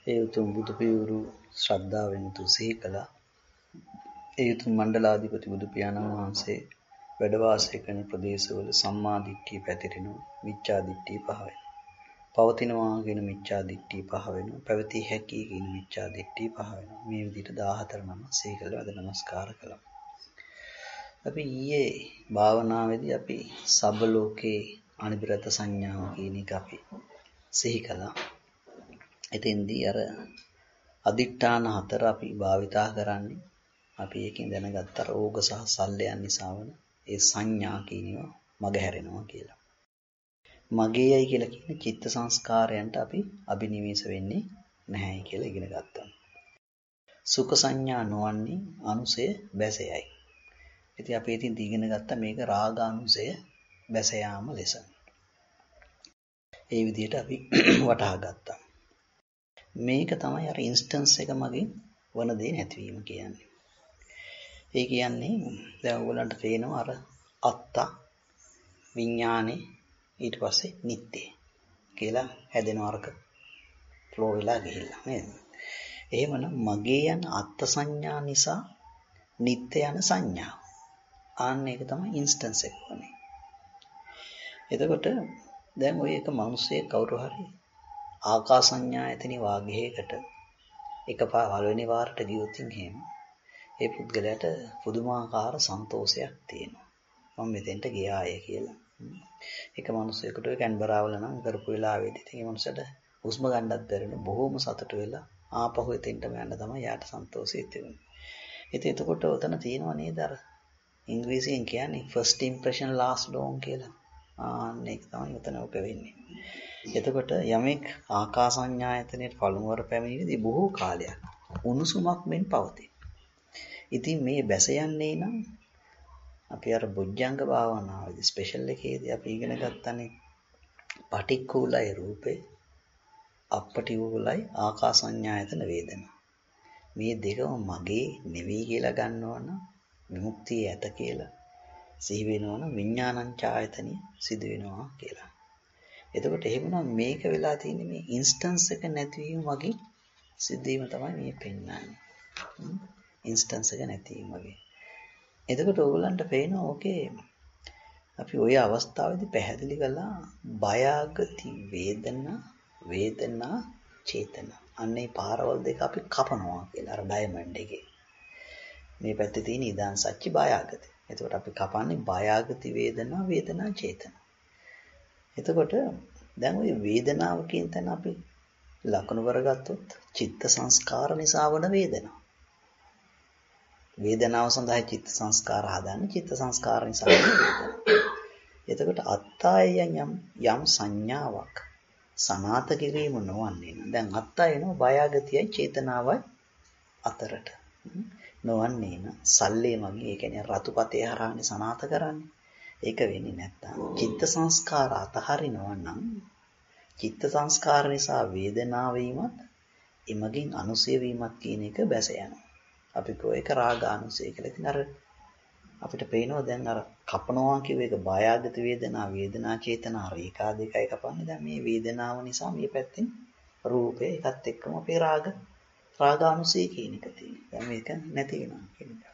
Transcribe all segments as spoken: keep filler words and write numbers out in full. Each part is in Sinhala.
ඒ උතුම් බුදු පියවරු ශ්‍රද්ධාවෙන් යුතුව සිහි කළා. ඒ උතුම් මණ්ඩලාධිපති බුදු පියාණන් වහන්සේ වැඩ වාසය කරන ප්‍රදේශවල සම්මා දිට්ඨිය පැතිරෙනවා, මිච්ඡා දිට්ඨිය පහ වෙනවා. පවතිනවා කියන මිච්ඡා දිට්ඨිය පහ වෙනවා. පැවතිය හැකි කියන මිච්ඡා දිට්ඨිය පහ වෙනවා. මේ විදිහට දාහතර නම සිහි කළා, අද නමස්කාර කළා. අපි ඊයේ භාවනාවේදී අපි සබ්බ ලෝකේ අනිබ්‍රත සංඥාව කියන එක අපි සිහි කළා. එතෙන්දී අර අදිඨාන හතර අපි භාවිතා කරන්නේ අපි එකකින් දැනගත්ත රෝග සහ සල්ලයන් නිසා වන ඒ සංඥා කියනවා මග හැරෙනවා කියලා. මගේයයි කියලා කියන චිත්ත සංස්කාරයන්ට අපි අබිනිවෙස වෙන්නේ නැහැ කියලා ඉගෙන ගත්තා. සුඛ සංඥා නොවන්නේ අනුසය බැසයයි. ඉතින් අපි ඉතින් ඉගෙන ගත්ත මේක රාගානුසය බැස යාම ලෙස. ඒ විදිහට අපි වටහා ගත්තා. මේක තමයි අර ඉන්ස්ටන්ස් එක මගින් වන දේ නැතිවීම කියන්නේ. ඒ කියන්නේ දැන් ඔයගලන්ට පේනවා අර අත්ත විඥානේ ඊට පස්සේ නිත්‍ය කියලා හැදෙන වර්ග ෆ්ලෝ වෙලා ගිහිල්ලා නේද? එහෙමනම් මගේ යන අත්ත සංඥා නිසා නිත්‍ය යන සංඥාව. ආන්න ඒක තමයි ඉන්ස්ටන්ස් එක වනේ. එතකොට දැන් ඔය එක මිනිස්සේ කවුරු හරි ආකාස සංඥායතනෙ වාග්යයකට එකපාර පළවෙනි වාරට ගියොත් එහෙම ඒ පුද්ගලයාට පුදුමාකාර සන්තෝෂයක් තියෙනවා. මම මෙතෙන්ට ගියාය කියලා. එක මිනිහෙකුට කැන්බරාවල නම් කරපු වෙලාවෙදී ඉතින් ඒ මිනිහට හුස්ම ගන්නත් බැරින බොහොම සතුටු වෙලා ආපහු එතෙන්ටම යන්න තමයි යාට සන්තෝෂය තිබුණේ. ඉතින් එතකොට උතන තියෙනව නේද අර ඉංග්‍රීසියෙන් කියන්නේ first impression last long කියලා. ආන්න ඒක තමයි උතන ඔක වෙන්නේ. එතකොට යමෙක් ආකාසඤ්ඤායතනයේ පළමු වර පැමිණෙද්දී බොහෝ කාලයක් උණුසුමක් මෙන් පවතී. ඉතින් මේ බැස යන්නේ නම් අපි අර බොජ්ජංග භාවනාවේදී ස්පෙෂල් එකේදී අපි ඉගෙන ගන්නනේ පටික්කුලයි රූපේ අපටිකුලයි ආකාසඤ්ඤායතන වේදනා. මේ දෙකම මගේ නෙවෙයි කියලා ගන්නවනම් විමුක්තිය ඇත කියලා සිහි වෙනවනම් විඥානං ඡායතනිය සිදු වෙනවා කියලා. එතකොට එහෙමනම් මේක වෙලා තියෙන්නේ මේ ඉන්ස්ටන්ස් එක නැතිවීම වගේ සිද්ධවීම තමයි මේ පෙන්වන්නේ. ඉන්ස්ටන්ස් එක නැතිවීම වගේ. එතකොට ඕගොල්ලන්ට පේනවා ඕකේ අපි ওই අවස්ථාවේදී පැහැදිලි කළා බයගති වේදනා වේදනා චේතනා. අන්නේ පාරවල් දෙක අපි කපනවා කියලා අර ඩයමන්ඩ් එකේ. මේ පැත්තේ තියෙන ඉදාන් සච්චි බයගති. එතකොට අපි කපන්නේ බයගති වේදනා වේදනා චේතනා. එතකොට දැන් ওই වේදනාව කියන තැන අපි ලකුණු කරගත්තොත් චිත්ත සංස්කාර නිසා වන වේදනාව. වේදනාව සඳහා චිත්ත සංස්කාර හදන්නේ චිත්ත සංස්කාර නිසා වන වේදනාව. එතකොට අත්තායයන් යම් යම් සංඥාවක් සනාත කිරීම නොවන්නේ නම් දැන් අත්තා එනවා බයගතියයි චේතනාවයි අතරට. නොවන්නේ නම් සල්ලේ මගේ ඒ කියන්නේ රතුපතේ හරහානේ සනාත කරන්නේ. ඒක වෙන්නේ නැත්තම් චිත්ත සංස්කාර අතහරිනවා නම් චිත්ත සංස්කාර නිසා වේදනාව වීමත් එමගින් අනුසය වීමත් කියන එක බැස යනවා. අපි කෝ ඒක රාගානුසය කියලා. ඉතින් අර අපිට පේනවා දැන් අර කපනවා කියව එක බයගත වේදනා වේදනා චේතනා රේඛා දෙකයි කපන්නේ. දැන් මේ වේදනාව නිසා මේ පැත්තෙන් රූපේ එකත් එක්කම අපේ රාග රාගානුසය කියන එක තියෙනවා. දැන් මේක නැති වෙනවා කියන එක.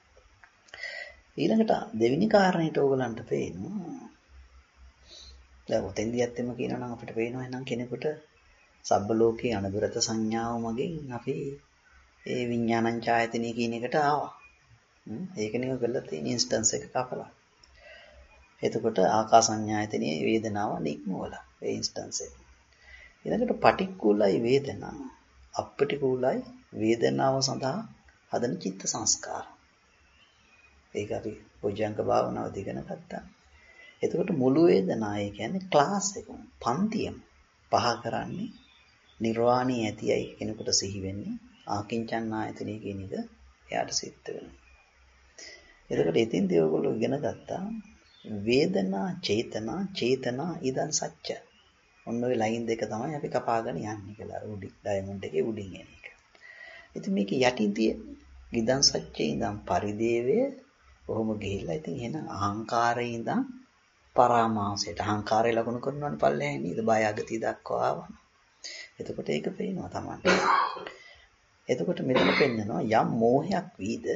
ඊළඟට දෙවෙනි කාරණේට ඕගලන්ට පේනවා දැන් ඔතෙන්දී ඇත්තම කියනවා නම් අපිට පේනවා එහෙනම් කෙනෙකුට සබ්බ ලෝකේ අනිබ්‍රත සංඥාව මගින් අපි ඒ විඥානං ඡායතනෙ කියන එකට ආවා. ඒකනේ ඔයගොල්ලෝ තියෙන ඉන්ස්ටන්ස් එක කපලා. එතකොට ආකාසඤ්ඤායතනයේ වේදනාව නික්මවලා ඒ ඉන්ස්ටන්ස් එක. ඊළඟට පටික්කුලයි වේදනා අපටිකුලයි වේදනාව සඳහා හදන චිත්ත සංස්කාර. ඒක අපි බොජ්ජංග භාවනාව ඉගෙන ගත්තා. එතකොට මුළු වේදනාව ඒ කියන්නේ ක්ලාස් එක පන්තියම පහ කරන්නේ නිර්වාණී ඇතියයි කෙනෙකුට සිහි වෙන්නේ ආකින්චන් ආයතනය කියන එක එයාට සිද්ධ වෙනවා. එතකොට ඉතින්දී ඔයගොල්ලෝ ඉගෙන ගත්තා වේදනා චේතනා චේතනා ඉදන් සත්‍ය. ඔන්න ඔය ලයින් දෙක තමයි අපි කපාගෙන යන්නේ කියලා. අර උඩින් ඩයමන්ඩ් එකේ උඩින් එන එක. ඉතින් මේක යටින් තියෙන ඉදන් සත්‍යේ ඉඳන් පරිදේවය කොහොම ගිහිල්ලා ඉතින් එහෙනම් අහංකාරයේ ඉඳන් පරාමාසයට අහංකාරය ලකුණු කරනවනේ පල්ලෙහායි නේද බයගතිය දක්වා ආවා. එතකොට ඒක පේනවා තමයි. එතකොට මෙතන පෙන්නනවා යම් මෝහයක් වීද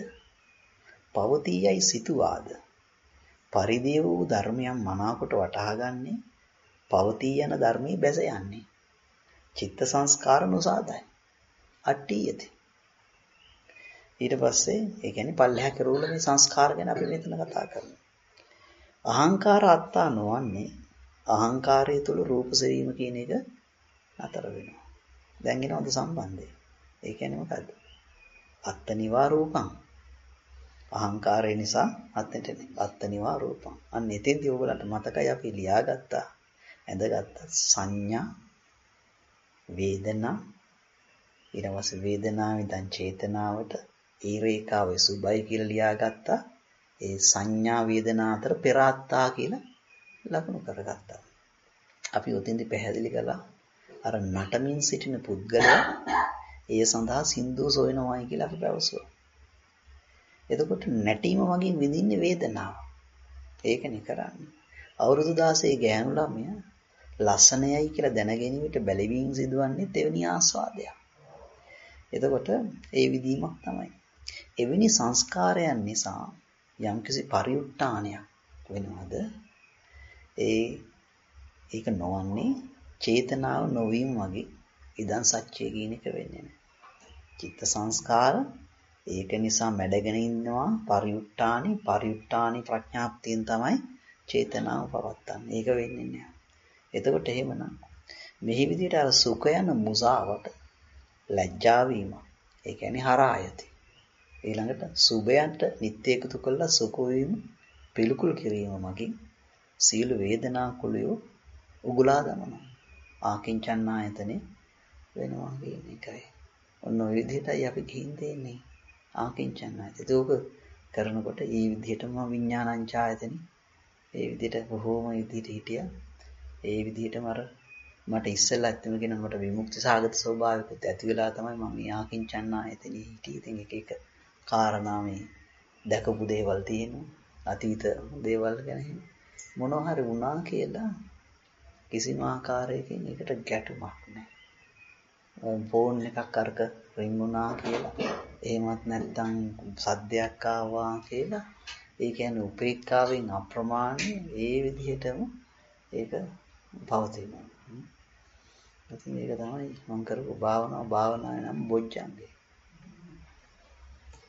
පවතියයි සිතුවාද පරිදේව වූ ධර්මයන් මනාකොට වටහාගන්නේ පවතී යන ධර්මයේ බැස යන්නේ චිත්ත සංස්කාර නොසාදයි අට්ඨියති. ඊට පස්සේ ඒ කියන්නේ පල්ලෙහා කෙරුවල මේ සංස්කාර ගැන අපි මෙතන කතා කරනවා. අහංකාර අත්තා නොවන්නේ අහංකාරය තුල රූප සෙවීම කියන එක අතර වෙනවා. දැන් එනවද සම්බන්ධය? ඒ කියන්නේ මොකද්ද? අත්තනිවා රූපං. අහංකාරය නිසා අත්තෙන්ට අත්තනිවා රූපං. අන්න එතෙන්දී ඔයගලන්ට මතකයි අපි ලියාගත්තා. ඇඳගත්තා සංඥා වේදනා ඊට පස්සේ වේදනාවෙන් දැන් චේතනාවට ඒ රේඛාවේ සුභයි කියලා ලියාගත්තා. ඒ සංඥා වේදනා අතර පෙරාත්තා කියලා ලකුණු කරගත්තා. අපි උතින්දි පැහැදිලි කළා අර නටමින් සිටින පුද්ගලයා ඒ සඳහා සින්දුව සොයනවායි කියලා අපි පැවසුවා. එතකොට නැටීම වගේ විඳින්නේ වේදනාව. ඒකනේ කරන්නේ. අවුරුදු දාසයේ ගෑනු ළමයා ලස්සනයයි කියලා දැනගැනීමට බැලවීම සිදුවන්නේ තෙවනි ආස්වාදයක්. එතකොට ඒ විදීමක් තමයි. එවැනි සංස්කාරයන් නිසා යම්කිසි පරිඋත්ථානයක් වෙනවද? ඒ ඒක නොවන්නේ චේතනාව නොවීම වගේ ඉදන් සත්‍යය කියන එක වෙන්නේ නැහැ. චිත්ත සංස්කාර ඒක නිසා මැඩගෙන ඉන්නවා පරිඋත්ථානි පරිඋත්ථානි ප්‍රඥාප්තියෙන් තමයි චේතනාව පවත්තන්නේ. ඒක වෙන්නේ නැහැ. එතකොට එහෙමනම් මෙහි විදිහට අර සුඛ යන මුසාවට ලැජ්ජා වීම ඒ කියන්නේ හරායති. ඊළඟට සුභයන්ට නිත්‍ය එකතු කළා සුඛ වීම පිළිකුල් කිරීම මගින් සීල වේදනා කුලියෝ උගුලා දමනවා. ආකින්චන්නායතනේ වෙනවා කියන එකයි. ඔන්න ඔය විදිහටයි අපි ගිහින් දෙන්නේ. ආකින්චන්නායතන. ඒක කරනකොට ඒ විදිහටම විඥානංචායතනේ ඒ විදිහට බොහෝම විදිහට හිටියා. ඒ විදිහටම අර මට ඉස්සෙල්ලා ඇත්තම කියන මට විමුක්ති සාගත ස්වභාවයකට ඇති වෙලා තමයි මම මේ ආකින්චන්නායතනේ හිටියේ. ඉතින් එක එක කාරණා මේ දැකපු දේවල් තියෙනවා. අතීත දේවල් ගැන මොනවා හරි වුණා කියලා කිසිම ආකාරයකින් ඒකට ගැටුමක් නැහැ. ෆෝන් එකක් අරක රින් වුණා කියලා එහෙමත් නැත්නම් සද්දයක් ආවා කියලා ඒ කියන්නේ උපේක්ඛාවෙන් අප්‍රමාණය ඒ විදිහටම ඒක පවතිනවා. ඉතින් ඒක තමයි මම කරපු භාවනාව භාවනාවේ නම් බොජ්ජංගේ.